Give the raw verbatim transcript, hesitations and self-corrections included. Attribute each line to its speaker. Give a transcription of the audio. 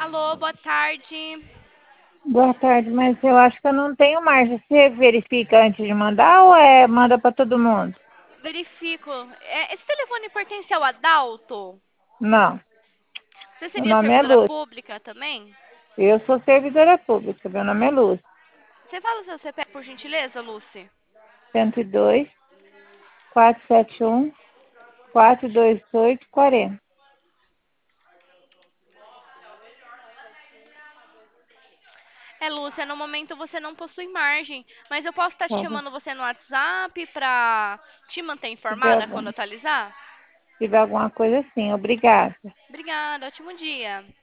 Speaker 1: Alô, boa tarde.
Speaker 2: Boa tarde, mas eu acho que eu não tenho margem. Você verifica antes de mandar ou é manda para todo mundo?
Speaker 1: Verifico. É, esse telefone pertence ao Adalto?
Speaker 2: Não.
Speaker 1: Você
Speaker 2: Meu
Speaker 1: seria
Speaker 2: nome é
Speaker 1: servidora
Speaker 2: Lúcia.
Speaker 1: pública também?
Speaker 2: Eu sou servidora pública. Meu nome é Lúcia.
Speaker 1: Você fala o seu C P F, por gentileza, Lucy?
Speaker 2: cento e dois, quatrocentos e setenta e um, quatrocentos e vinte e oito, quarenta.
Speaker 1: É, Lúcia, no momento você não possui margem, mas eu posso estar te
Speaker 2: Tá bom.
Speaker 1: chamando você no WhatsApp pra te manter
Speaker 2: Se tiver,
Speaker 1: informada quando
Speaker 2: algum,
Speaker 1: atualizar?
Speaker 2: se tiver alguma coisa assim, obrigada.
Speaker 1: Obrigada, ótimo dia.